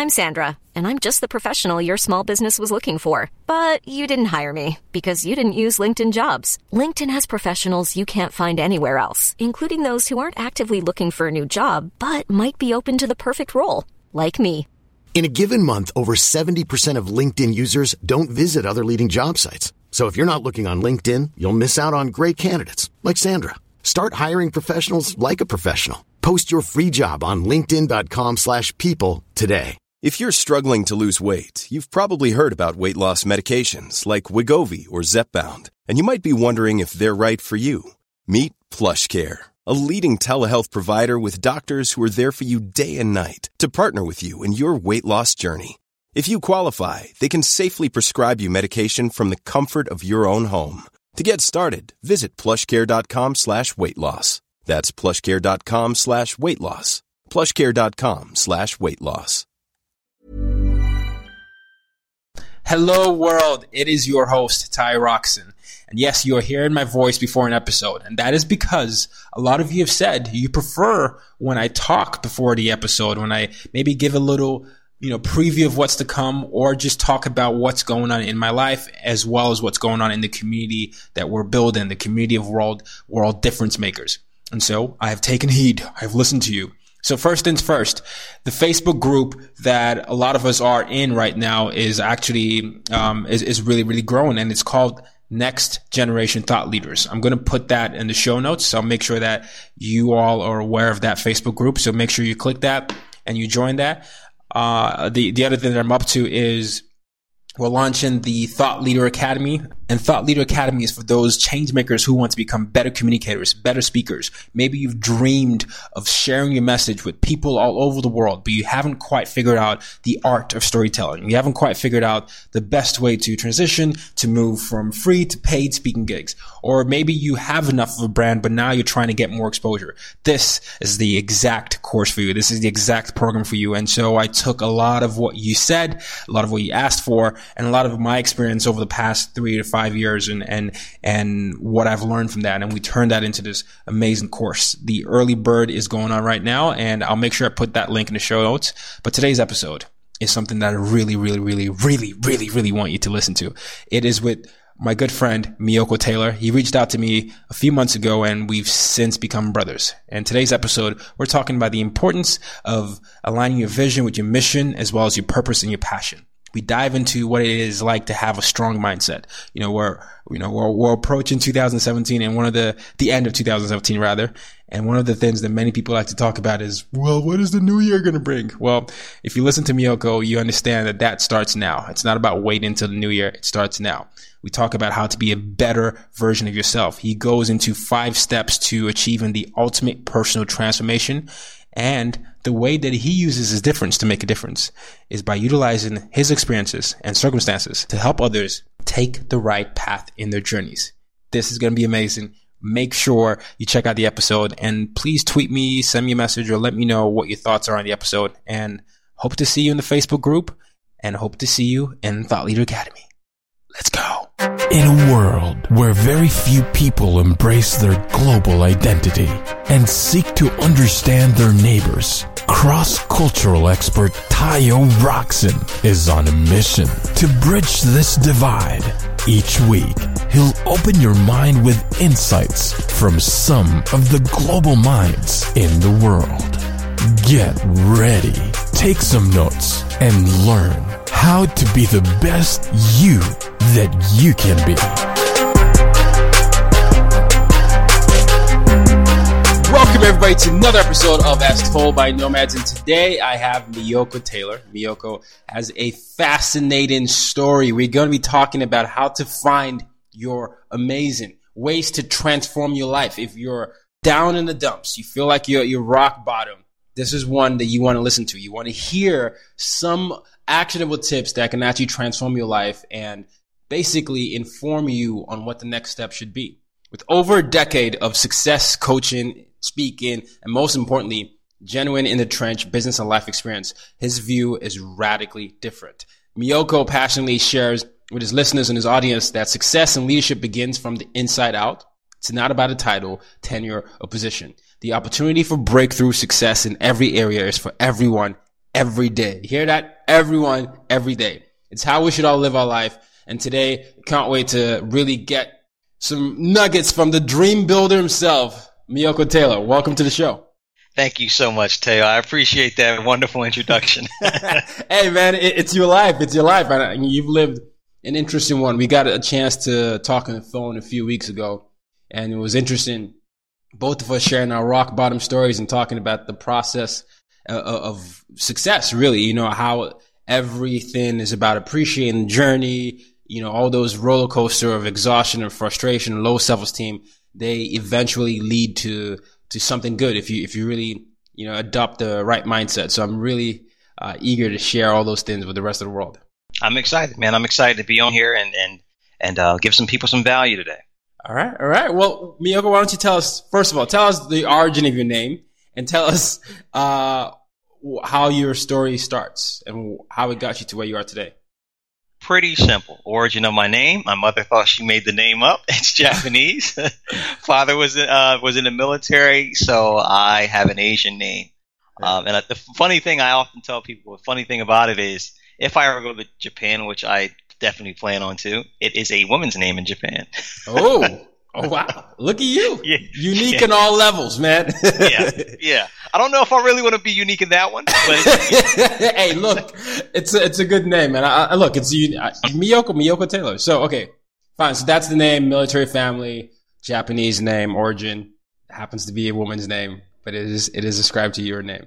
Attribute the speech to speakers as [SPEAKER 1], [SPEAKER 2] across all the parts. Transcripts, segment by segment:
[SPEAKER 1] I'm Sandra, and I'm just the professional your small business was looking for. But you didn't hire me because you didn't use LinkedIn Jobs. LinkedIn has professionals you can't find anywhere else, including those who aren't actively looking for a new job, but might be open to the perfect role, like me.
[SPEAKER 2] In a given month, over 70% of LinkedIn users don't visit other leading job sites. So if you're not looking on LinkedIn, you'll miss out on great candidates like Sandra. Start hiring professionals like a professional. Post your free job on linkedin.com/people today.
[SPEAKER 3] If you're struggling to lose weight, you've probably heard about weight loss medications like Wegovy or Zepbound, and you might be wondering if they're right for you. Meet PlushCare, a leading telehealth provider with doctors who are there for you day and night to partner with you in your weight loss journey. If you qualify, they can safely prescribe you medication from the comfort of your own home. To get started, visit plushcare.com/weight loss. That's plushcare.com/weight loss. plushcare.com/weight loss.
[SPEAKER 4] Hello world, it is your host, Ty Roxon. And yes, you are hearing my voice before an episode. And that is because a lot of you have said you prefer when I talk before the episode, when I maybe give a little, preview of what's to come, or just talk about what's going on in my life, as well as what's going on in the community that we're building, the community of world difference makers. And so I have taken heed. I've listened to you. So first things first, the Facebook group that a lot of us are in right now is actually, is really, really growing, and it's called Next Generation Thought Leaders. I'm going to put that in the show notes. So I'll make sure that you all are aware of that Facebook group. So make sure you click that and you join that. The other thing that I'm up to is we're launching the Thought Leader Academy. And Thought Leader Academy is for those change makers who want to become better communicators, better speakers. Maybe you've dreamed of sharing your message with people all over the world, but you haven't quite figured out the art of storytelling. You haven't quite figured out the best way to transition, to move from free to paid speaking gigs. Or maybe you have enough of a brand, but now you're trying to get more exposure. This is the exact course for you. This is the exact program for you. And so I took a lot of what you said, a lot of what you asked for, and a lot of my experience over the past 3 to 5 years and what I've learned from that. And we turned that into this amazing course. The early bird is going on right now, and I'll make sure I put that link in the show notes. But today's episode is something that I really, really, really, really, really, really want you to listen to. It is with my good friend, Miyoko Taylor. He reached out to me a few months ago, and we've since become brothers. And today's episode, we're talking about the importance of aligning your vision with your mission, as well as your purpose and your passion. We dive into what it is like to have a strong mindset. We're approaching 2017, and one of the end of 2017 rather. And one of the things that many people like to talk about is, well, what is the new year going to bring? Well, if you listen to Miyoko, you understand that starts now. It's not about waiting until the new year. It starts now. We talk about how to be a better version of yourself. He goes into 5 steps to achieving the ultimate personal transformation. And the way that he uses his difference to make a difference is by utilizing his experiences and circumstances to help others take the right path in their journeys. This is going to be amazing. Make sure you check out the episode, and please tweet me, send me a message, or let me know what your thoughts are on the episode. And hope to see you in the Facebook group, and hope to see you in Thought Leader Academy. Let's go.
[SPEAKER 5] In a world where very few people embrace their global identity and seek to understand their neighbors, cross-cultural expert Tayo Roxon is on a mission to bridge this divide. Each week, he'll open your mind with insights from some of the global minds in the world. Get ready, take some notes, and learn how to be the best you that you can be.
[SPEAKER 4] Welcome everybody to another episode of As Told by Nomads, and today I have Miyoko Taylor. Miyoko has a fascinating story. We're going to be talking about how to find your amazing ways to transform your life. If you're down in the dumps, you feel like you're rock bottom, this is one that you want to listen to. You want to hear some actionable tips that can actually transform your life and basically inform you on what the next step should be. With over a decade of success coaching, speaking, and most importantly, genuine in the trench business and life experience, his view is radically different. Miyoko passionately shares with his listeners and his audience that success and leadership begins from the inside out. It's not about a title, tenure, or position. The opportunity for breakthrough success in every area is for everyone every day. Hear that? Everyone, every day. It's how we should all live our life. And today, can't wait to really get some nuggets from the dream builder himself, Miyoko Taylor. Welcome to the show.
[SPEAKER 6] Thank you so much, Teo. I appreciate that wonderful introduction.
[SPEAKER 4] Hey, man, it's your life. It's your life. And you've lived an interesting one. We got a chance to talk on the phone a few weeks ago, and it was interesting. Both of us sharing our rock bottom stories and talking about the process of success, really, you know, how everything is about appreciating the journey, you know, all those roller coaster of exhaustion and frustration and low self-esteem, they eventually lead to something good if you really, you know, adopt the right mindset. So I'm really eager to share all those things with the rest of the world.
[SPEAKER 6] I'm excited, man. I'm excited to be on here and give some people some value today.
[SPEAKER 4] All right. Well, Miyoko, why don't you tell us the origin of your name and tell us how your story starts and how it got you to where you are today.
[SPEAKER 6] Pretty simple. Origin of my name. My mother thought she made the name up. It's Japanese. Father was in the military, so I have an Asian name. And the funny thing I often tell people, the funny thing about it is, if I ever go to Japan, which I definitely plan on to, it is a woman's name in Japan.
[SPEAKER 4] Oh wow! Look at you, unique in all levels, man.
[SPEAKER 6] yeah. I don't know if I really want to be unique in that one, but
[SPEAKER 4] hey, look, it's a good name, man. Look, it's Miyoko Taylor. So okay, fine. So that's the name, military family, Japanese name, origin. Happens to be a woman's name, but it is ascribed to your name.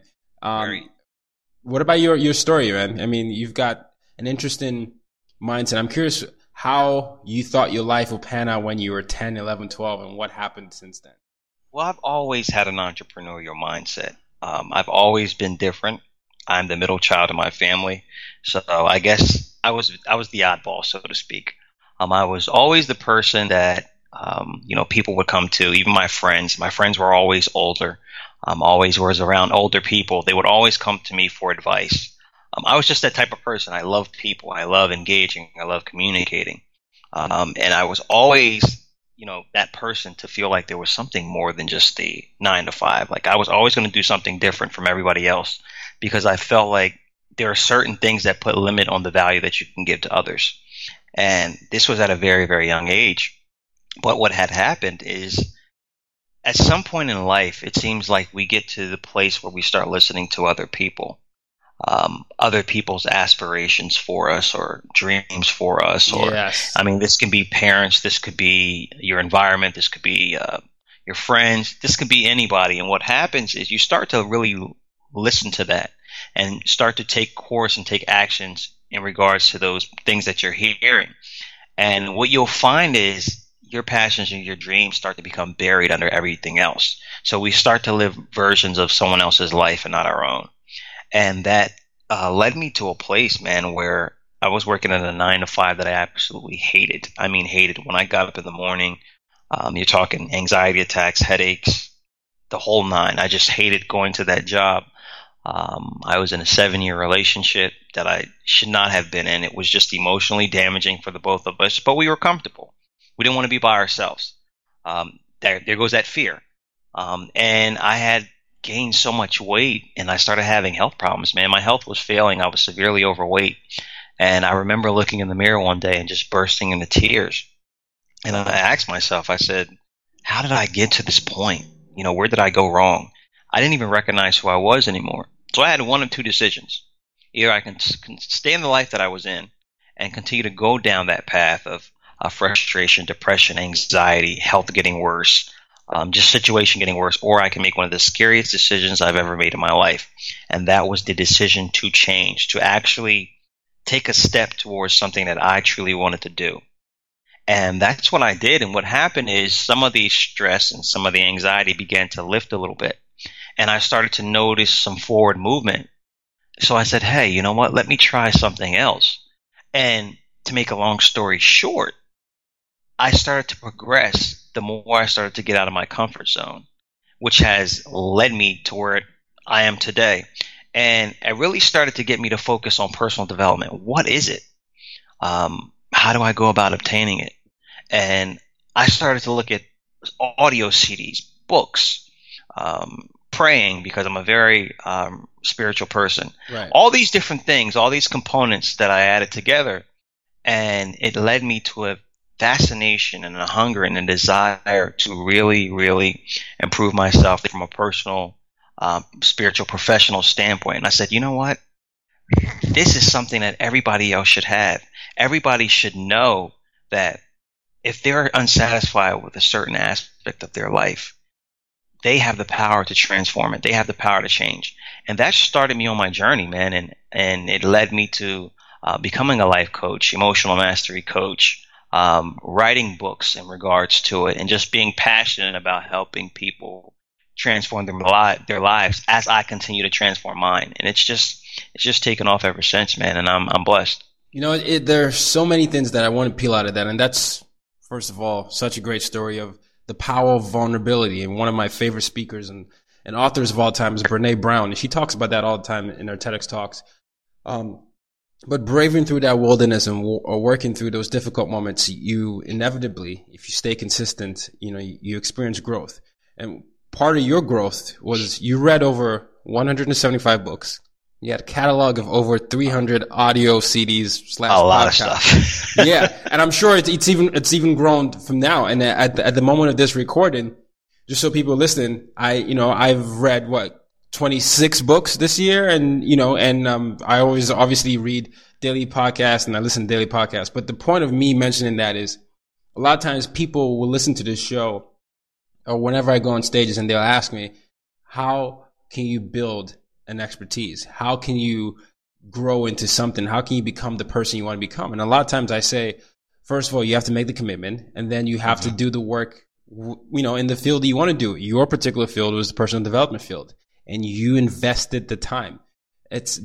[SPEAKER 4] What about your story, man? I mean, you've got an interesting mindset. I'm curious how you thought your life would pan out when you were 10, 11, 12, and what happened since then.
[SPEAKER 6] Well, I've always had an entrepreneurial mindset. I've always been different. I'm the middle child of my family, so I guess I was the oddball, so to speak. I was always the person that people would come to. Even my friends. My friends were always older. Always was around older people. They would always come to me for advice. I was just that type of person. I love people. I love engaging. I love communicating. And I was always, that person to feel like there was something more than just the 9 to 5. Like I was always going to do something different from everybody else because I felt like there are certain things that put a limit on the value that you can give to others. And this was at a very, very young age. But what had happened is at some point in life, it seems like we get to the place where we start listening to other people. Other people's aspirations for us or dreams for us. Or,
[SPEAKER 4] yes.
[SPEAKER 6] I mean, this can be parents. This could be your environment. This could be your friends. This could be anybody. And what happens is you start to really listen to that and start to take course and take actions in regards to those things that you're hearing. And what you'll find is your passions and your dreams start to become buried under everything else. So we start to live versions of someone else's life and not our own. And that led me to a place, man, where I was working at a 9 to 5 that I absolutely hated. I mean, hated. When I got up in the morning, you're talking anxiety attacks, headaches, the whole 9. I just hated going to that job. I was in a 7-year relationship that I should not have been in. It was just emotionally damaging for the both of us, but we were comfortable. We didn't want to be by ourselves. There goes that fear. And I had gained so much weight and I started having health problems, man. My health was failing. I was severely overweight. And I remember looking in the mirror one day and just bursting into tears. And I asked myself, I said, how did I get to this point? Where did I go wrong? I didn't even recognize who I was anymore. So I had one of two decisions. Either I can stay in the life that I was in and continue to go down that path of frustration, depression, anxiety, health getting worse, just situation getting worse, or I can make one of the scariest decisions I've ever made in my life. And that was the decision to change, to actually take a step towards something that I truly wanted to do. And that's what I did. And what happened is some of the stress and some of the anxiety began to lift a little bit. And I started to notice some forward movement. So I said, hey, you know what? Let me try something else. And to make a long story short, I started to progress the more I started to get out of my comfort zone, which has led me to where I am today. And it really started to get me to focus on personal development. What is it? How do I go about obtaining it? And I started to look at audio CDs, books, praying because I'm a very spiritual person.
[SPEAKER 4] Right.
[SPEAKER 6] All these different things, all these components that I added together, and it led me to a fascination and a hunger and a desire to really, really improve myself from a personal, spiritual, professional standpoint. And I said, you know what? This is something that everybody else should have. Everybody should know that if they're unsatisfied with a certain aspect of their life, they have the power to transform it. They have the power to change. And that started me on my journey, man. And it led me to becoming a life coach, emotional mastery coach, writing books in regards to it, and just being passionate about helping people transform their lives as I continue to transform mine. And it's just taken off ever since, man. And I'm blessed.
[SPEAKER 4] You know, there are so many things that I want to peel out of that. And that's, first of all, such a great story of the power of vulnerability. And one of my favorite speakers and authors of all time is Brené Brown. And she talks about that all the time in her TEDx talks. But braving through that wilderness and working through those difficult moments, you inevitably, if you stay consistent, you experience growth. And part of your growth was you read over 175 books. You had a catalog of over 300 audio CDs / podcasts.
[SPEAKER 6] A lot of stuff.
[SPEAKER 4] Yeah. And I'm sure it's even grown from now. And at the moment of this recording, just so people listen, I've read 26 books this year. And I always obviously read daily podcasts and I listen to daily podcasts. But the point of me mentioning that is a lot of times people will listen to this show or whenever I go on stages and they'll ask me, how can you build an expertise? How can you grow into something? How can you become the person you want to become? And a lot of times I say, first of all, you have to make the commitment and then you have to do the work, in the field you want to do. Your particular field was the personal development field and you invested the time. It's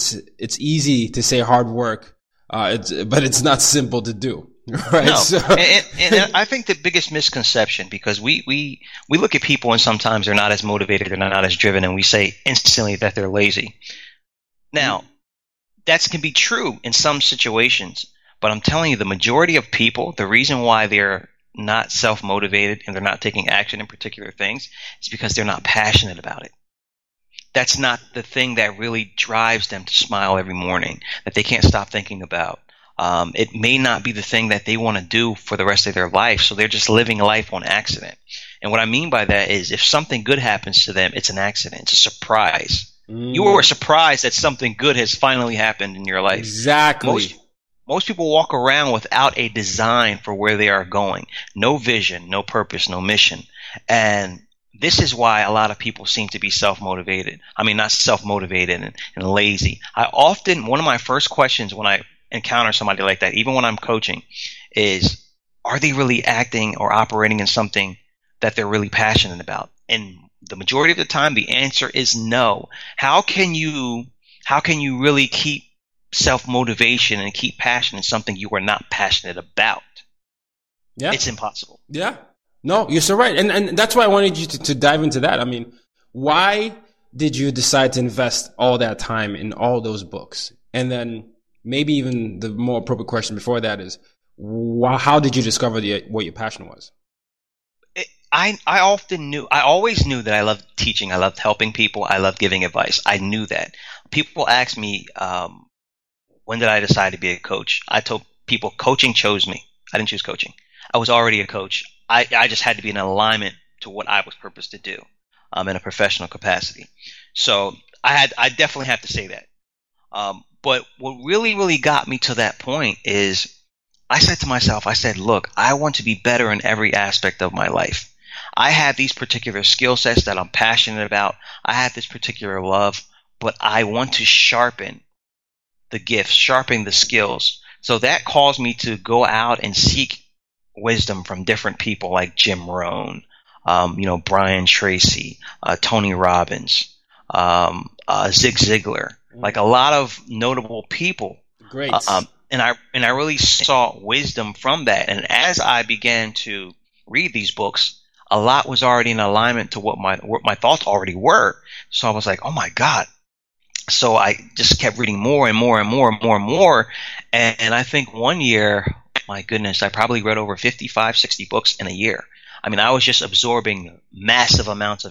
[SPEAKER 4] easy to say hard work, but it's not simple to do. Right.
[SPEAKER 6] No. And I think the biggest misconception, because we look at people and sometimes they're not as motivated, they're not as driven, and we say instantly that they're lazy. Now, that can be true in some situations, but I'm telling you, the majority of people, the reason why they're not self-motivated and they're not taking action in particular things is because they're not passionate about it. That's not the thing that really drives them to smile every morning, that they can't stop thinking about. It may not be the thing that they want to do for the rest of their life, so they're just living life on accident. And what I mean by that is if something good happens to them, it's an accident. It's a surprise. You were surprised that something good has finally happened in your life.
[SPEAKER 4] Exactly.
[SPEAKER 6] Most people walk around without a design for where they are going. No vision, no purpose, no mission. And this is why a lot of people seem to be self-motivated. I mean, not self-motivated and lazy. One of my first questions when I encounter somebody like that, even when I'm coaching, is, are they really acting or operating in something that they're really passionate about? And the majority of the time, the answer is no. How can you really keep self-motivation and keep passion in something you are not passionate about? Yeah. It's impossible.
[SPEAKER 4] Yeah. No, you're so right. And that's why I wanted you to dive into that. I mean, why did you decide to invest all that time in all those books? And then maybe even the more appropriate question before that is, how did you discover what your passion was?
[SPEAKER 6] I always knew that I loved teaching. I loved helping people. I loved giving advice. I knew that. People ask me, when did I decide to be a coach? I told people coaching chose me. I didn't choose coaching. I was already a coach. I just had to be in alignment to what I was purposed to do in a professional capacity. So I definitely have to say that. But what really, really got me to that point is I said to myself, look, I want to be better in every aspect of my life. I have these particular skill sets that I'm passionate about. I have this particular love, but I want to sharpen the gifts, sharpen the skills. So that caused me to go out and seek wisdom from different people like Jim Rohn, Brian Tracy, Tony Robbins, Zig Ziglar, like a lot of notable people.
[SPEAKER 4] Great.
[SPEAKER 6] And I really saw wisdom from that. And as I began to read these books, a lot was already in alignment to what my thoughts already were. So I was like, oh my God. So I just kept reading more and more and more and more and more. And I think one year, my goodness, I probably read over 55, 60 books in a year. I mean, I was just absorbing massive amounts of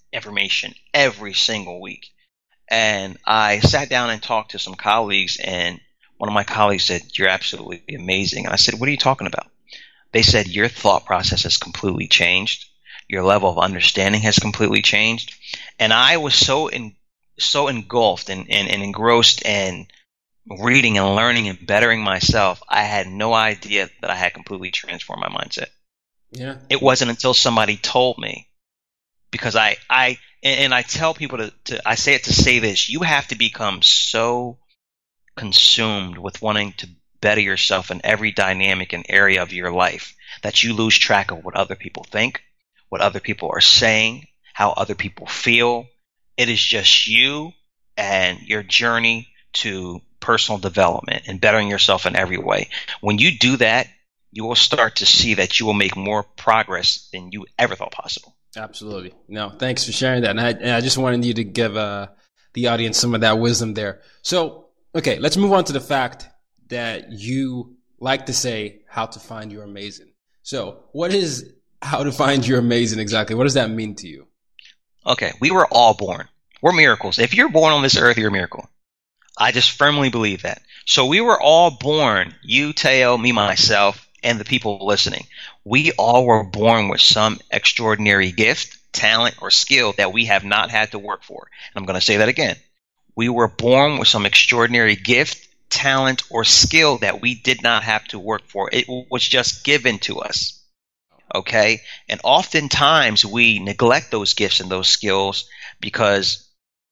[SPEAKER 6] information every single week. And I sat down and talked to some colleagues, and one of my colleagues said, "You're absolutely amazing." And I said, "What are you talking about?" They said, "Your thought process has completely changed. Your level of understanding has completely changed." And I was so engulfed and engrossed in reading and learning and bettering myself, I had no idea that I had completely transformed my mindset.
[SPEAKER 4] Yeah.
[SPEAKER 6] It wasn't until somebody told me, because I tell people I say it to say this: you have to become so consumed with wanting to better yourself in every dynamic and area of your life that you lose track of what other people think, what other people are saying, how other people feel. It is just you and your journey to personal development and bettering yourself in every way. When you do that, you will start to see that you will make more progress than you ever thought possible.
[SPEAKER 4] Absolutely. No, thanks for sharing that. And I just wanted you to give the audience some of that wisdom there. So, okay, let's move on to the fact that you like to say how to find your amazing. So what is how to find your amazing exactly? What does that mean to you?
[SPEAKER 6] Okay, we were all born. We're miracles. If you're born on this earth, you're a miracle. I just firmly believe that. So we were all born, you, Teo, me, myself, and the people listening. We all were born with some extraordinary gift, talent, or skill that we have not had to work for. And I'm going to say that again. We were born with some extraordinary gift, talent, or skill that we did not have to work for. It was just given to us. Okay? And oftentimes we neglect those gifts and those skills because,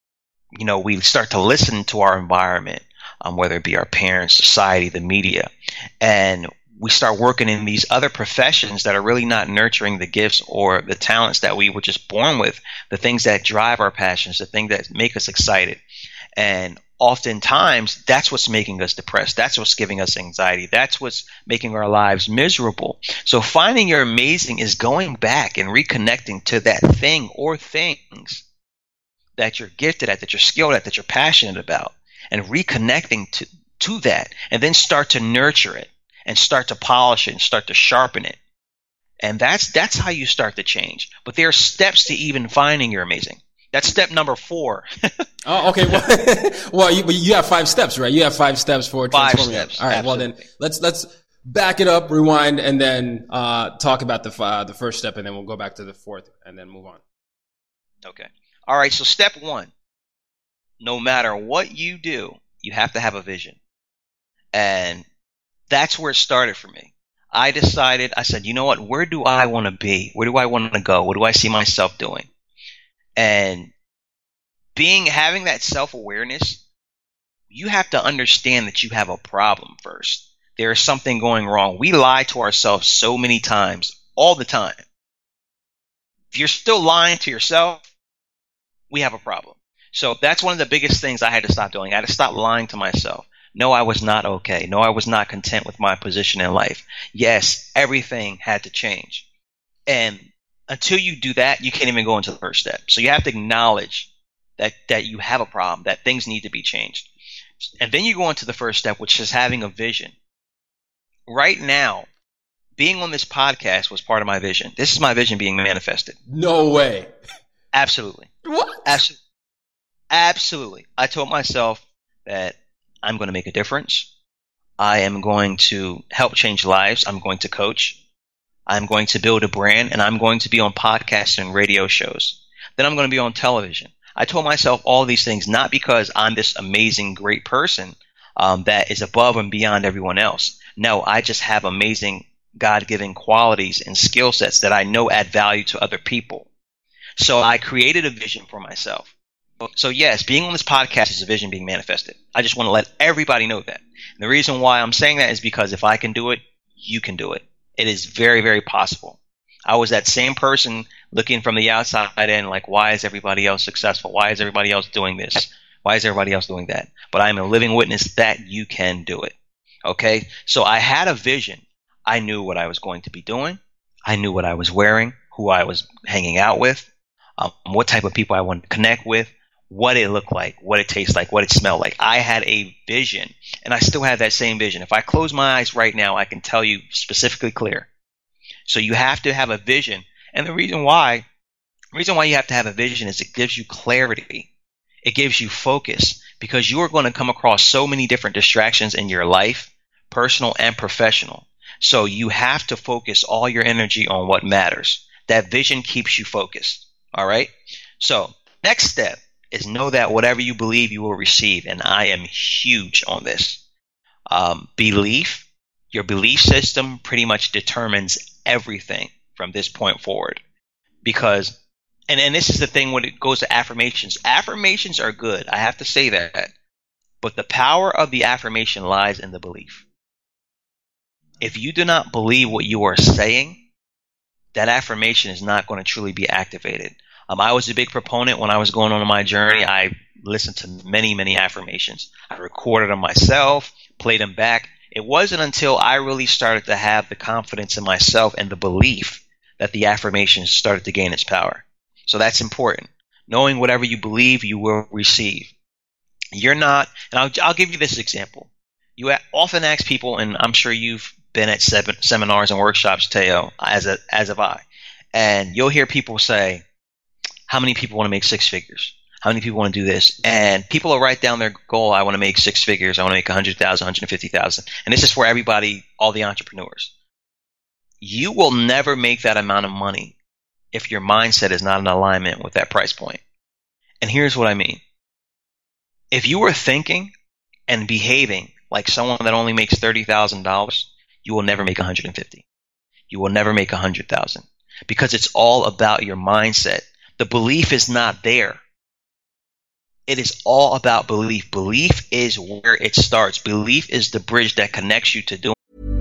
[SPEAKER 6] we start to listen to our environment, whether it be our parents, society, the media, and we start working in these other professions that are really not nurturing the gifts or the talents that we were just born with, the things that drive our passions, the things that make us excited. And oftentimes, that's what's making us depressed. That's what's giving us anxiety. That's what's making our lives miserable. So finding your amazing is going back and reconnecting to that thing or things that you're gifted at, that you're skilled at, that you're passionate about, and reconnecting to that, and then start to nurture it and start to polish it and start to sharpen it. And that's how you start to change. But there are steps to even finding your amazing. That's step number 4.
[SPEAKER 4] Oh, okay. Well, you have 5 steps, right? You have 5 steps for transforming.
[SPEAKER 6] 5 steps.
[SPEAKER 4] All right.
[SPEAKER 6] Absolutely.
[SPEAKER 4] Well, then let's back it up, rewind, and then talk about the first step, and then we'll go back to the 4th, and then move on.
[SPEAKER 6] Okay. All right. So step 1, no matter what you do, you have to have a vision. And that's where it started for me. I said, you know what? Where do I want to be? Where do I want to go? What do I see myself doing? And having that self-awareness, you have to understand that you have a problem first. There is something going wrong. We lie to ourselves so many times, all the time. If you're still lying to yourself, we have a problem. So that's one of the biggest things I had to stop doing. I had to stop lying to myself. No, I was not okay. No, I was not content with my position in life. Yes, everything had to change. And until you do that, you can't even go into the first step. So you have to acknowledge that you have a problem, that things need to be changed. And then you go into the first step, which is having a vision. Right now, being on this podcast was part of my vision. This is my vision being manifested.
[SPEAKER 4] No way.
[SPEAKER 6] Absolutely.
[SPEAKER 4] What?
[SPEAKER 6] Absolutely. I told myself that I'm going to make a difference. I am going to help change lives. I'm going to coach. I'm going to build a brand, and I'm going to be on podcasts and radio shows. Then I'm going to be on television. I told myself all these things not because I'm this amazing, great person that is above and beyond everyone else. No, I just have amazing God-given qualities and skill sets that I know add value to other people. So I created a vision for myself. So yes, being on this podcast is a vision being manifested. I just want to let everybody know that. And the reason why I'm saying that is because if I can do it, you can do it. It is very, very possible. I was that same person looking from the outside in, like, why is everybody else successful? Why is everybody else doing this? Why is everybody else doing that? But I'm a living witness that you can do it. Okay? So I had a vision. I knew what I was going to be doing. I knew what I was wearing, who I was hanging out with, what type of people I wanted to connect with, what it looked like, what it tastes like, what it smelled like. I had a vision, and I still have that same vision. If I close my eyes right now, I can tell you specifically clear. So you have to have a vision. And the reason why The reason why you have to have a vision is it gives you clarity. It gives you focus, because you are going to come across so many different distractions in your life, personal and professional. So you have to focus all your energy on what matters. That vision keeps you focused. All right. So next step is know that whatever you believe you will receive. And I am huge on this. Belief, your belief system pretty much determines everything from this point forward. Because, and this is the thing when it goes to affirmations. Affirmations are good. I have to say that. But the power of the affirmation lies in the belief. If you do not believe what you are saying, that affirmation is not going to truly be activated. I was a big proponent when I was going on my journey. I listened to many, many affirmations. I recorded them myself, played them back. It wasn't until I really started to have the confidence in myself and the belief that the affirmation started to gain its power. So that's important. Knowing whatever you believe, you will receive. You're not, and I'll give you this example. You often ask people, and I'm sure you've been at seminars and workshops, Teo, as have I, and you'll hear people say, how many people want to make six figures? How many people want to do this? And people will write down their goal. I want to make six figures. I want to make 100,000, 150,000. And this is for everybody, all the entrepreneurs. You will never make that amount of money if your mindset is not in alignment with that price point. And here's what I mean. If you are thinking and behaving like someone that only makes $30,000, you will never make 150. You will never make 100,000, because it's all about your mindset. The belief is not there. It is all about belief. Belief is where it starts. Belief is the bridge that connects you to doing.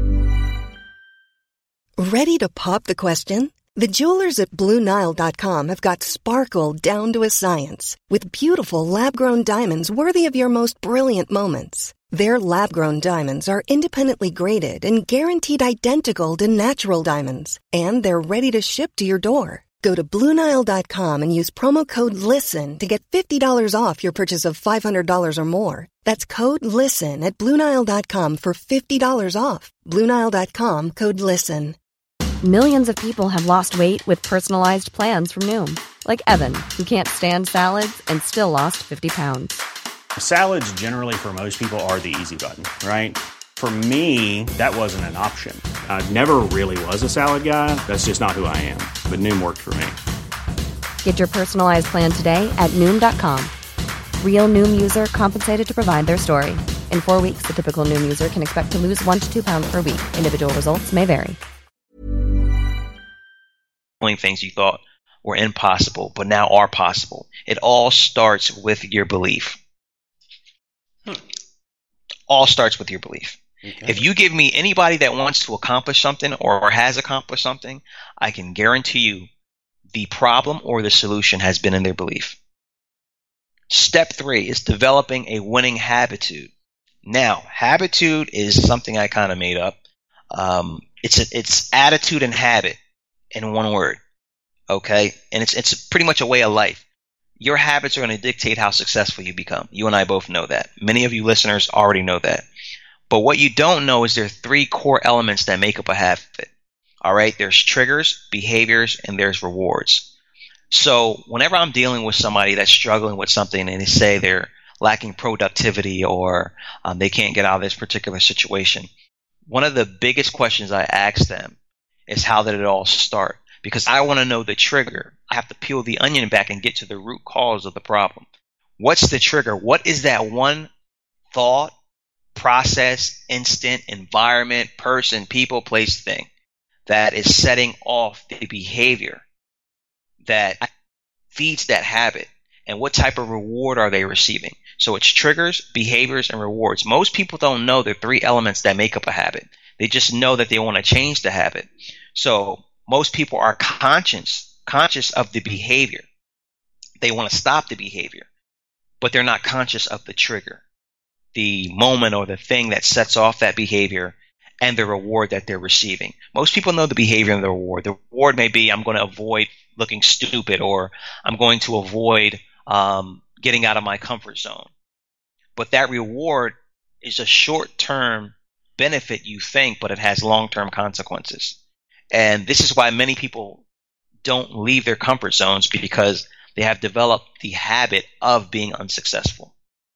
[SPEAKER 7] Ready to pop the question? The jewelers at BlueNile.com have got sparkle down to a science with beautiful lab-grown diamonds worthy of your most brilliant moments. Their lab-grown diamonds are independently graded and guaranteed identical to natural diamonds, and they're ready to ship to your door. Go to BlueNile.com and use promo code LISTEN to get $50 off your purchase of $500 or more. That's code LISTEN at BlueNile.com for $50 off. BlueNile.com, code LISTEN.
[SPEAKER 8] Millions of people have lost weight with personalized plans from Noom. Like Evan, who can't stand salads and still lost 50 pounds.
[SPEAKER 9] Salads generally for most people are the easy button, right? For me, that wasn't an option. I never really was a salad guy. That's just not who I am. But Noom worked for me.
[SPEAKER 8] Get your personalized plan today at Noom.com. Real Noom user compensated to provide their story. In 4 weeks, the typical Noom user can expect to lose 1 to 2 pounds per week. Individual results may vary.
[SPEAKER 6] Things you thought were impossible, but now are possible. It all starts with your belief. All starts with your belief. Okay. If you give me anybody that wants to accomplish something or has accomplished something, I can guarantee you the problem or the solution has been in their belief. Step 3 is developing a winning habitude. Now, habitude is something I kind of made up. It's attitude and habit in one word. Okay? And it's pretty much a way of life. Your habits are going to dictate how successful you become. You and I both know that. Many of you listeners already know that. But what you don't know is there are 3 core elements that make up a habit. All right? There's triggers, behaviors, and there's rewards. So whenever I'm dealing with somebody that's struggling with something and they say they're lacking productivity or they can't get out of this particular situation, one of the biggest questions I ask them is, how did it all start? Because I want to know the trigger. I have to peel the onion back and get to the root cause of the problem. What's the trigger? What is that one thought, process, instant, environment, person, people, place, thing that is setting off the behavior that feeds that habit? And what type of reward are they receiving? So it's triggers, behaviors, and rewards. Most people don't know the 3 elements that make up a habit. They just know that they want to change the habit. So most people are conscious of the behavior. They want to stop the behavior, but they're not conscious of the trigger, the moment or the thing that sets off that behavior and the reward that they're receiving. Most people know the behavior and the reward. The reward may be, I'm going to avoid looking stupid, or I'm going to avoid getting out of my comfort zone. But that reward is a short-term benefit, you think, but it has long-term consequences. And this is why many people don't leave their comfort zones because they have developed the habit of being unsuccessful.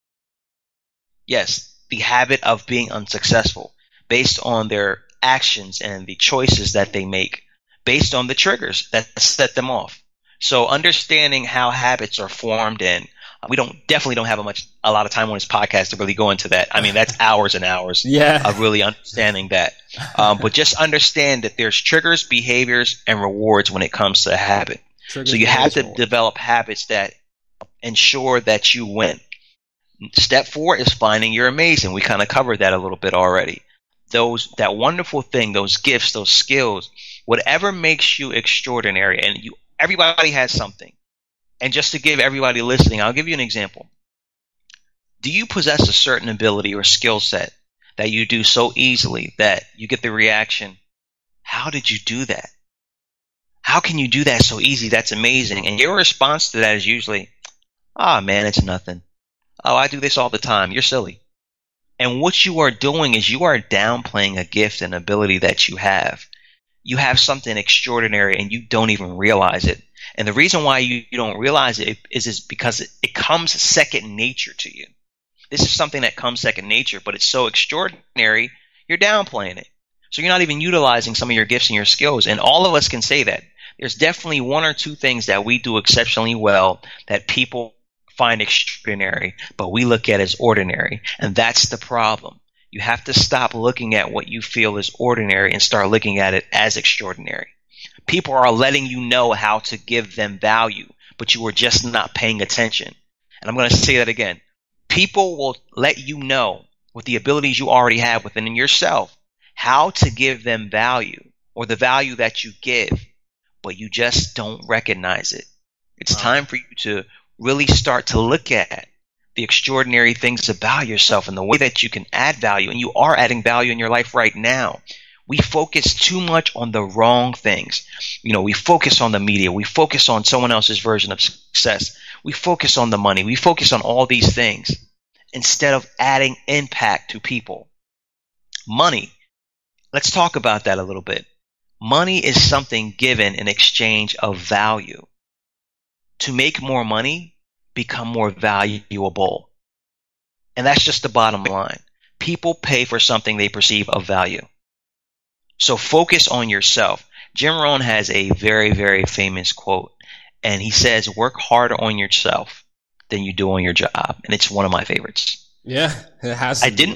[SPEAKER 6] Yes, the habit of being unsuccessful based on their actions and the choices that they make, based on the triggers that set them off. So understanding how habits are formed, and we definitely don't have a lot of time on this podcast to really go into that. I mean, that's hours and hours of really understanding that. But just understand that there's triggers, behaviors, and rewards when it comes to a habit. So you have to develop habits that ensure that you win. Step 4 is finding you're amazing. We kind of covered that a little bit already. That wonderful thing, those gifts, those skills, whatever makes you extraordinary, and everybody has something. And just to give everybody listening, I'll give you an example. Do you possess a certain ability or skill set that you do so easily that you get the reaction, how did you do that? How can you do that so easy? That's amazing. And your response to that is usually, man, it's nothing. Oh, I do this all the time. You're silly. And what you are doing is you are downplaying a gift and ability that you have. You have something extraordinary and you don't even realize it. And the reason why you don't realize it is because it comes second nature to you. This is something that comes second nature, but it's so extraordinary, you're downplaying it. So you're not even utilizing some of your gifts and your skills. And all of us can say that. There's definitely 1 or 2 things that we do exceptionally well that people find extraordinary, but we look at as ordinary. And that's the problem. You have to stop looking at what you feel is ordinary and start looking at it as extraordinary. People are letting you know how to give them value, but you are just not paying attention. And I'm going to say that again. People will let you know with the abilities you already have within yourself how to give them value or the value that you give, but you just don't recognize it. It's time for you to really start to look at the extraordinary things about yourself and the way that you can add value. And you are adding value in your life right now. We focus too much on the wrong things. We focus on the media. We focus on someone else's version of success. We focus on the money. We focus on all these things instead of adding impact to people. Money. Let's talk about that a little bit. Money is something given in exchange of value. To make more money, become more valuable. And that's just the bottom line. People pay for something they perceive of value. So focus on yourself. Jim Rohn has a very, very famous quote, and he says, work harder on yourself than you do on your job. And it's one of my favorites.
[SPEAKER 4] Yeah, it has.
[SPEAKER 6] I didn't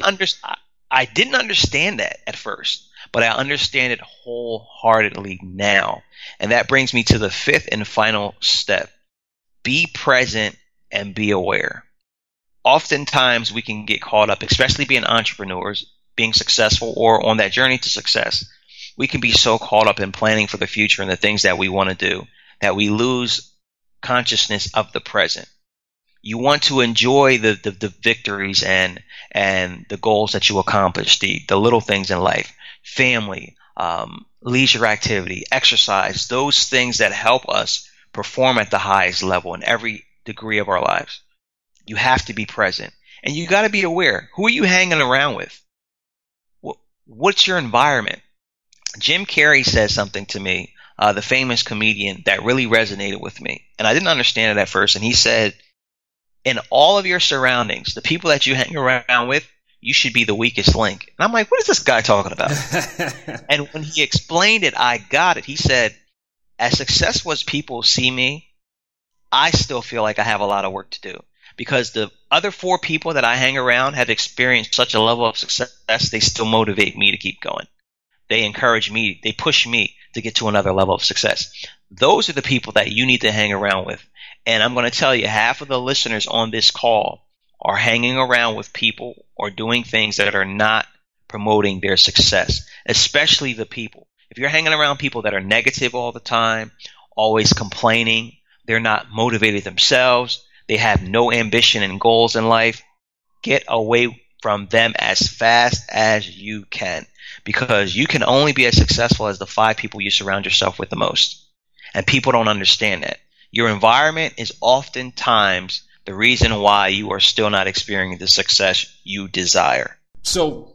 [SPEAKER 6] understand that at first, but I understand it wholeheartedly now. And that brings me to the 5th and final step. Be present and be aware. Oftentimes we can get caught up, especially being entrepreneurs, being successful or on that journey to success. We can be so caught up in planning for the future and the things that we want to do that we lose consciousness of the present. You want to enjoy the victories and the goals that you accomplish, the little things in life, family, leisure activity, exercise, those things that help us perform at the highest level in every degree of our lives. You have to be present. And you got to be aware. Who are you hanging around with? What's your environment? Jim Carrey says something to me, the famous comedian, that really resonated with me. And I didn't understand it at first. And he said, in all of your surroundings, the people that you hang around with, you should be the weakest link. And I'm like, what is this guy talking about? And when he explained it, I got it. He said, as successful as people see me, I still feel like I have a lot of work to do. Because the other 4 people that I hang around have experienced such a level of success, they still motivate me to keep going. They encourage me, they push me to get to another level of success. Those are the people that you need to hang around with. And I'm going to tell you, half of the listeners on this call are hanging around with people or doing things that are not promoting their success, especially the people. If you're hanging around people that are negative all the time, always complaining, they're not motivated themselves, they have no ambition and goals in life, get away from them as fast as you can, because you can only be as successful as the 5 people you surround yourself with the most. And people don't understand that. Your environment is oftentimes the reason why you are still not experiencing the success you desire.
[SPEAKER 4] So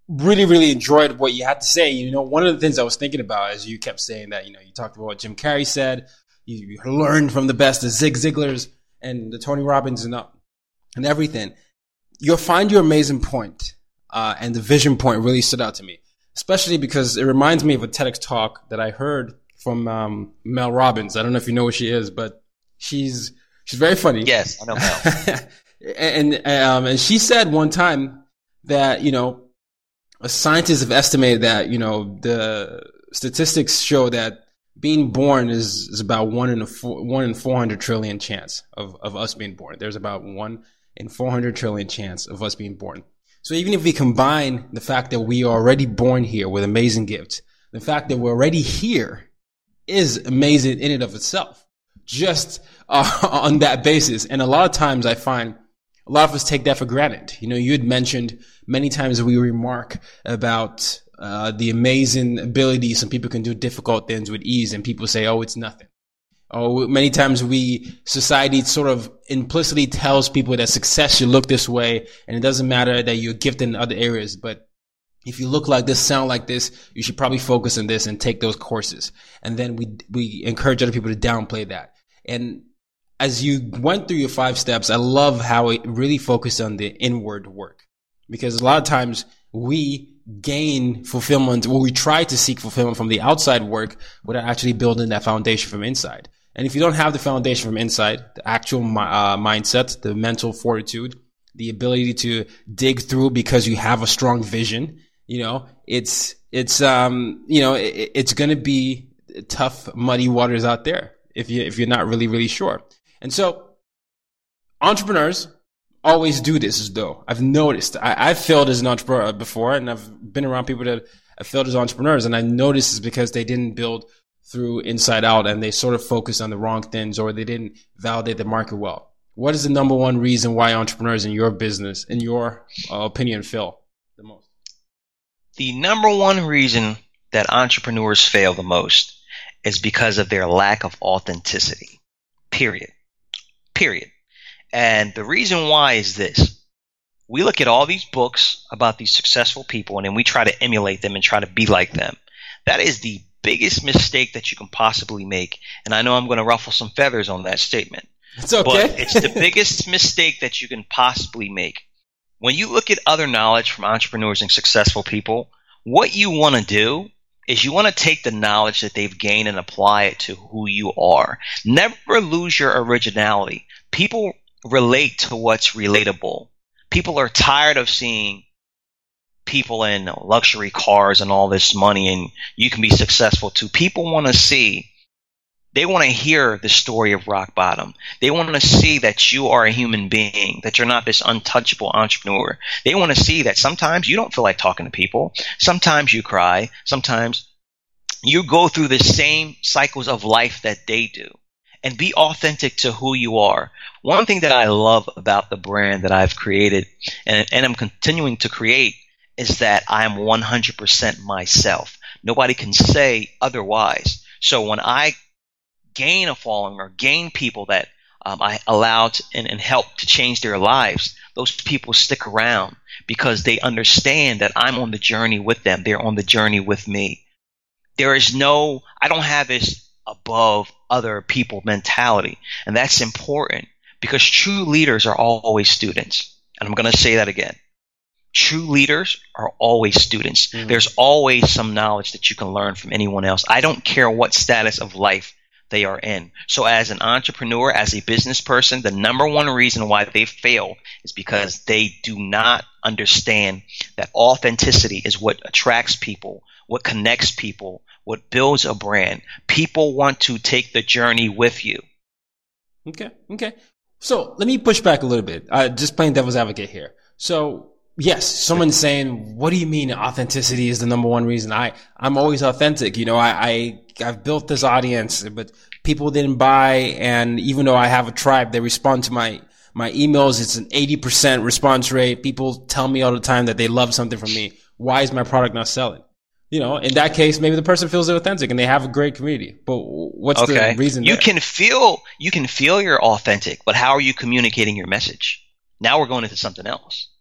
[SPEAKER 4] really, really enjoyed what you had to say. You know, one of the things I was thinking about as you kept saying that, you know, you talked about what Jim Carrey said, you learned from the best, the Zig Ziglars and the Tony Robbins and everything. You'll find your amazing point, and the vision point really stood out to me, especially because it reminds me of a TEDx talk that I heard from Mel Robbins. I don't know if you know who she is, but she's very funny.
[SPEAKER 6] Yes, I know Mel.
[SPEAKER 4] and she said one time that, you know, scientists have estimated that, you know, the statistics show that being born is about 1 in 400 trillion chance of us being born. There's about 1 in 400 trillion chance of us being born. So even if we combine the fact that we are already born here with amazing gifts, the fact that we're already here is amazing in and of itself, just on that basis. And a lot of times I find a lot of us take that for granted. You know, you had mentioned many times we remark about the amazing ability some people can do difficult things with ease, and people say, oh, it's nothing. Oh, many times society sort of implicitly tells people that success should look this way, and it doesn't matter that you're gifted in other areas, but if you look like this, sound like this, you should probably focus on this and take those courses. And then we encourage other people to downplay that. And as you went through your 5 steps, I love how it really focused on the inward work, because a lot of times we gain fulfillment, or we try to seek fulfillment from the outside work without actually building that foundation from inside. And if you don't have the foundation from inside, the actual mindset, the mental fortitude, the ability to dig through because you have a strong vision, you know, it's going to be tough, muddy waters out there if you're not really, really sure. And so entrepreneurs always do this, though. I've noticed. I've failed as an entrepreneur before, and I've been around people that have failed as entrepreneurs, and I noticed it's because they didn't build through inside out, and they sort of focused on the wrong things, or they didn't validate the market well. What is the number one reason why entrepreneurs in your business, in your opinion, fail the most?
[SPEAKER 6] The number one reason that entrepreneurs fail the most is because of their lack of authenticity. Period. And the reason why is this. We look at all these books about these successful people, and then we try to emulate them and try to be like them. That is the biggest mistake that you can possibly make. And I know I'm going to ruffle some feathers on that statement.
[SPEAKER 4] It's okay.
[SPEAKER 6] But it's the biggest mistake that you can possibly make. When you look at other knowledge from entrepreneurs and successful people, what you want to do is you want to take the knowledge that they've gained and apply it to who you are. Never lose your originality. People relate to what's relatable. People are tired of seeing people in luxury cars and all this money, and you can be successful too. People want to see, they want to hear the story of rock bottom. They want to see that you are a human being, that you're not this untouchable entrepreneur. They want to see that sometimes you don't feel like talking to people. Sometimes you cry. Sometimes you go through the same cycles of life that they do. And be authentic to who you are. One thing that I love about the brand that I've created and I'm continuing to create is that I am 100% myself. Nobody can say otherwise. So when I gain a following or gain people that I allowed and help to change their lives, those people stick around because they understand that I'm on the journey with them. They're on the journey with me. I don't have this above other people mentality. And that's important because true leaders are always students. And I'm going to say that again. True leaders are always students. Mm-hmm. There's always some knowledge that you can learn from anyone else. I don't care what status of life they are in. So as an entrepreneur, as a business person, the number one reason why they fail is because they do not understand that authenticity is what attracts people, what connects people, what builds a brand. People want to take the journey with you.
[SPEAKER 4] Okay. So let me push back a little bit. Just playing devil's advocate here. So yes, someone's saying, what do you mean authenticity is the number one reason? I'm always authentic. You know, I've built this audience, but people didn't buy. And even though I have a tribe, they respond to my emails. It's an 80% response rate. People tell me all the time that they love something from me. Why is my product not selling? You know, in that case, maybe the person feels they're authentic and they have a great community. But what's the reason there?
[SPEAKER 6] You can feel you're authentic, but how are you communicating your message? Now we're going into something else.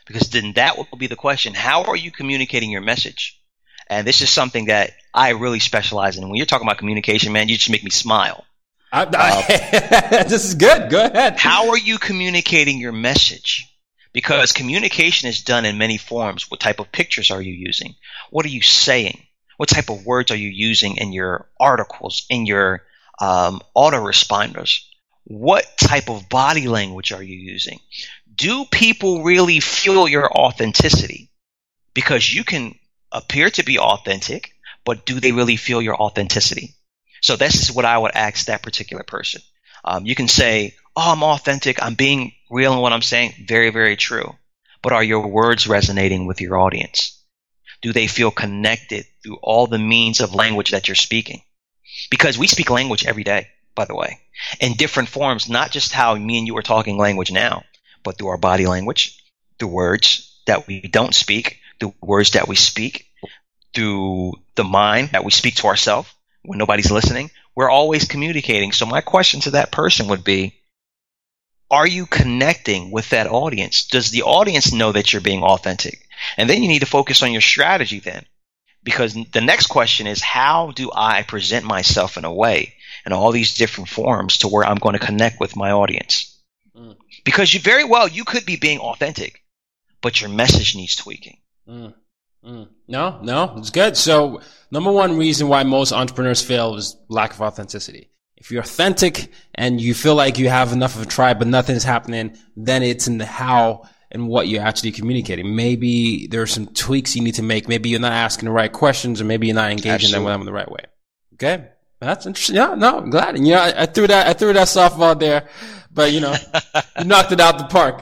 [SPEAKER 6] Because then that will be the question. How are you communicating your message? And this is something that I really specialize in. When you're talking about communication, man, you just make me smile.
[SPEAKER 4] This is good. Go ahead.
[SPEAKER 6] How are you communicating your message? Because communication is done in many forms. What type of pictures are you using? What are you saying? What type of words are you using in your articles, in your autoresponders? What type of body language are you using? Do people really feel your authenticity? Because you can appear to be authentic, but do they really feel your authenticity? So this is what I would ask that particular person. You can say, oh, I'm authentic. I'm being real in what I'm saying. Very, very true. But are your words resonating with your audience? Do they feel connected through all the means of language that you're speaking? Because we speak language every day, by the way, in different forms, not just how me and you are talking language now, but through our body language, through words that we don't speak, through words that we speak, through the mind that we speak to ourselves when nobody's listening. We're always communicating. So my question to that person would be, are you connecting with that audience? Does the audience know that you're being authentic? And then you need to focus on your strategy then. Because the next question is, how do I present myself in a way in all these different forms to where I'm going to connect with my audience? Because you could be being authentic, but your message needs tweaking.
[SPEAKER 4] No, it's good. So number one reason why most entrepreneurs fail is lack of authenticity. If you're authentic and you feel like you have enough of a tribe, but nothing's happening, then it's in the how and what you're actually communicating. Maybe there are some tweaks you need to make. Maybe you're not asking the right questions, or maybe you're not engaging them with them in the right way. Okay. That's interesting. Yeah, no, I'm glad. And I threw that softball there, but you knocked it out the park.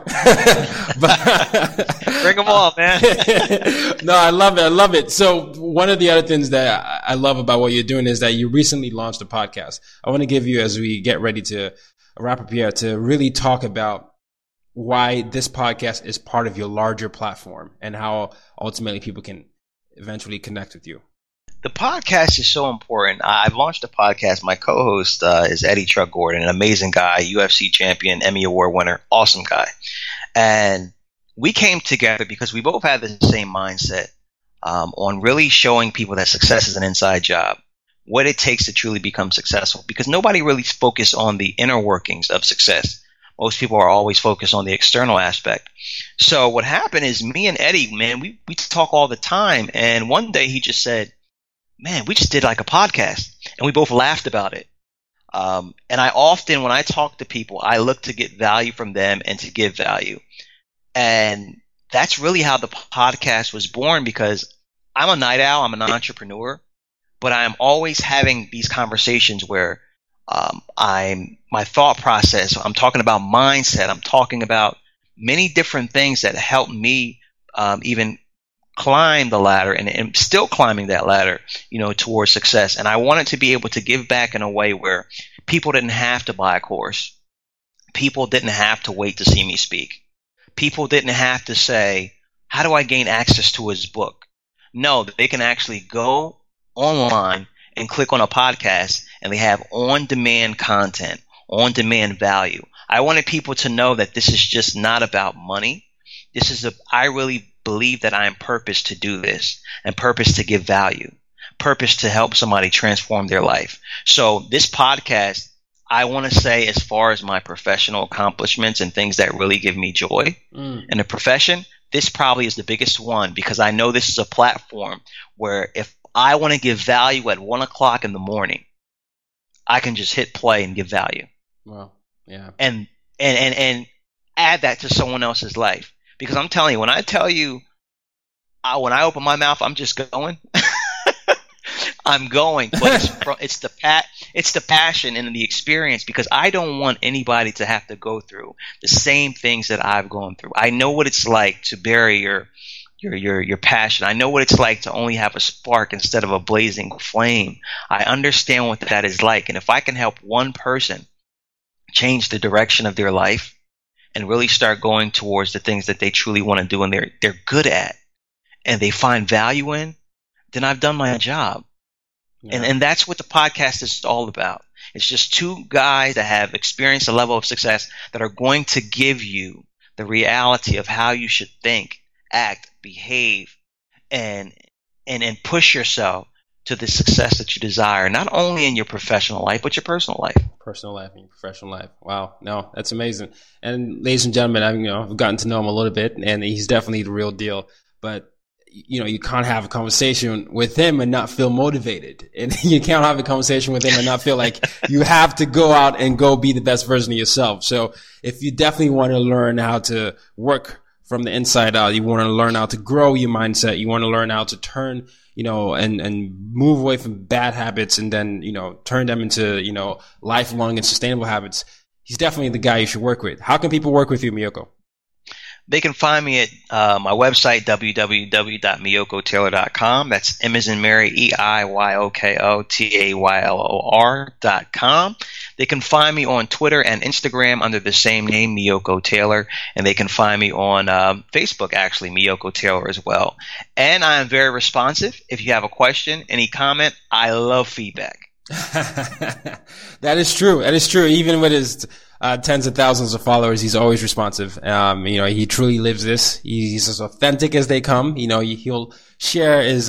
[SPEAKER 6] Bring them all, man.
[SPEAKER 4] No, I love it. So one of the other things that I love about what you're doing is that you recently launched a podcast. I want to give you, as we get ready to wrap up here, to really talk about why this podcast is part of your larger platform and how ultimately people can eventually connect with you.
[SPEAKER 6] The podcast is so important. I've launched a podcast. My co-host is Eddie Truck Gordon, an amazing guy, UFC champion, Emmy Award winner, awesome guy. And we came together because we both had the same mindset on really showing people that success is an inside job, what it takes to truly become successful, because nobody really focuses on the inner workings of success. Most people are always focused on the external aspect. So what happened is me and Eddie, man, we talk all the time. And one day he just said, man, we just did like a podcast, and we both laughed about it. And I often, when I talk to people, I look to get value from them and to give value. And that's really how the podcast was born, because I'm a night owl, I'm an entrepreneur, but I'm always having these conversations where my thought process, I'm talking about mindset, I'm talking about many different things that help me even climb the ladder, and am still climbing that ladder, towards success. And I wanted to be able to give back in a way where people didn't have to buy a course. People didn't have to wait to see me speak. People didn't have to say, how do I gain access to his book? No, they can actually go online and click on a podcast, and they have on-demand content, on-demand value. I wanted people to know that this is just not about money. I really believe that I am purposed to do this, and purposed to give value, purposed to help somebody transform their life. So this podcast, I want to say, as far as my professional accomplishments and things that really give me joy in the profession, this probably is the biggest one, because I know this is a platform where if I want to give value at 1 o'clock in the morning, I can just hit play and give value.
[SPEAKER 4] Wow. Yeah.
[SPEAKER 6] And add that to someone else's life. Because I'm telling you, when I tell you, when I open my mouth, I'm just going. I'm going, but it's the passion and the experience, because I don't want anybody to have to go through the same things that I've gone through. I know what it's like to bury your passion. I know what it's like to only have a spark instead of a blazing flame. I understand what that is like, and if I can help one person change the direction of their life and really start going towards the things that they truly want to do and they're good at and they find value in, then I've done my job. Yeah. And that's what the podcast is all about. It's just two guys that have experienced a level of success that are going to give you the reality of how you should think, act, behave, and push yourself to the success that you desire, not only in your professional life, but your personal life.
[SPEAKER 4] Personal life and your professional life. Wow. No, that's amazing. And ladies and gentlemen, I've gotten to know him a little bit, and he's definitely the real deal. But, you can't have a conversation with him and not feel motivated. And you can't have a conversation with him and not feel like you have to go out and go be the best version of yourself. So if you definitely want to learn how to work from the inside out, you want to learn how to grow your mindset, you want to learn how to turn, and move away from bad habits and then, turn them into, lifelong and sustainable habits, he's definitely the guy you should work with. How can people work with you, Miyoko?
[SPEAKER 6] They can find me at my website, www.miyokotaylor.com. That's M as in Mary, EIYOKOTAYLOR.com. They can find me on Twitter and Instagram under the same name, Miyoko Taylor. And they can find me on Facebook, actually, Miyoko Taylor as well. And I am very responsive. If you have a question, any comment, I love feedback.
[SPEAKER 4] That is true. That is true. Even with his tens of thousands of followers, he's always responsive. He truly lives this. He's as authentic as they come. He'll share his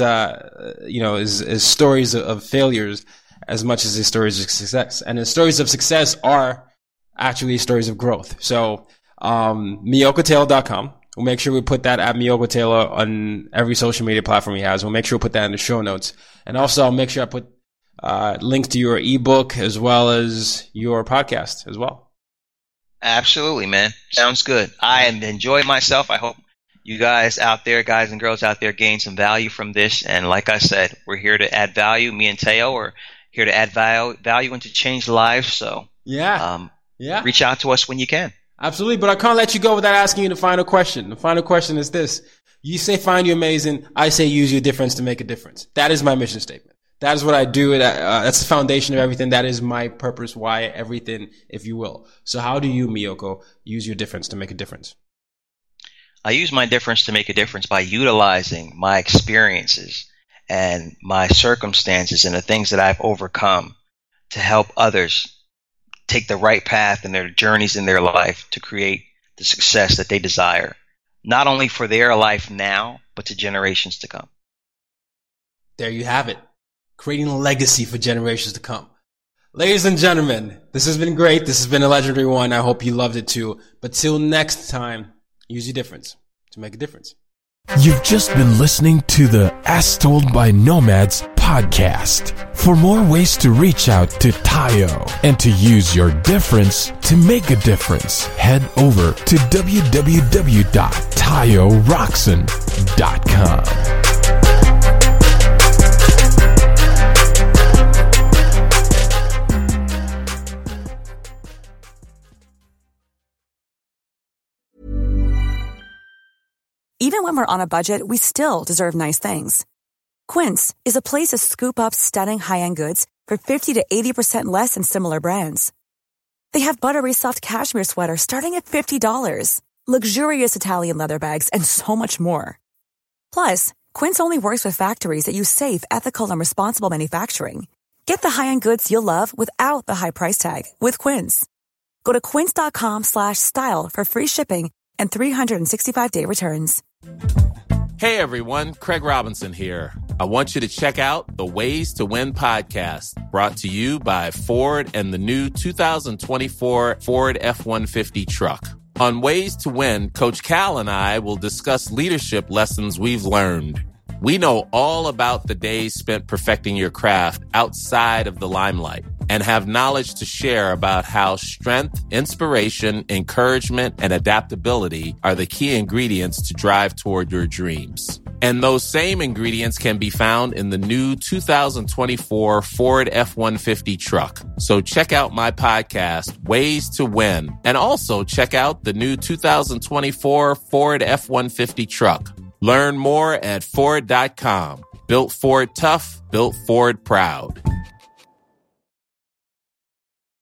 [SPEAKER 4] stories of failures as much as his stories of success. And his stories of success are actually stories of growth. So, MiyokoTaylor.com. We'll make sure we put that at Miyoko Taylor on every social media platform he has. We'll make sure we put that in the show notes. And also I'll make sure I put links to your ebook as well as your podcast as well.
[SPEAKER 6] Absolutely, man. Sounds good. I am enjoying myself. I hope you guys out there, guys and girls out there, gain some value from this. And like I said, we're here to add value. Me and Teo are here to add value and to change lives. So reach out to us when you can.
[SPEAKER 4] Absolutely. But I can't let you go without asking you the final question. The final question is this. You say find you amazing. I say use your difference to make a difference. That is my mission statement. That is what I do. That's the foundation of everything. That is my purpose, why everything, if you will. So how do you, Miyoko, use your difference to make a difference?
[SPEAKER 6] I use my difference to make a difference by utilizing my experiences and my circumstances and the things that I've overcome to help others take the right path in their journeys in their life to create the success that they desire, not only for their life now, but to generations to come.
[SPEAKER 4] There you have it. Creating a legacy for generations to come. Ladies and gentlemen, this has been great. This has been a legendary one. I hope you loved it too. But till next time, use your difference to make a difference.
[SPEAKER 5] You've just been listening to the As Told by Nomads podcast. For more ways to reach out to Tayo and to use your difference to make a difference, head over to www.tayorockson.com.
[SPEAKER 10] Even when we're on a budget, we still deserve nice things. Quince is a place to scoop up stunning high-end goods for 50 to 80% less than similar brands. They have buttery soft cashmere sweaters starting at $50, luxurious Italian leather bags, and so much more. Plus, Quince only works with factories that use safe, ethical, and responsible manufacturing. Get the high-end goods you'll love without the high price tag with Quince. Go to quince.com/style for free shipping and 365-day returns.
[SPEAKER 11] Hey everyone, Craig Robinson here. I want you to check out the Ways to Win podcast, brought to you by Ford and the new 2024 Ford F-150 truck. On Ways to Win, Coach Cal and I will discuss leadership lessons we've learned. We know all about the days spent perfecting your craft outside of the limelight and have knowledge to share about how strength, inspiration, encouragement, and adaptability are the key ingredients to drive toward your dreams. And those same ingredients can be found in the new 2024 Ford F-150 truck. So check out my podcast, Ways to Win, and also check out the new 2024 Ford F-150 truck. Learn more at Ford.com. Built Ford tough, built Ford proud.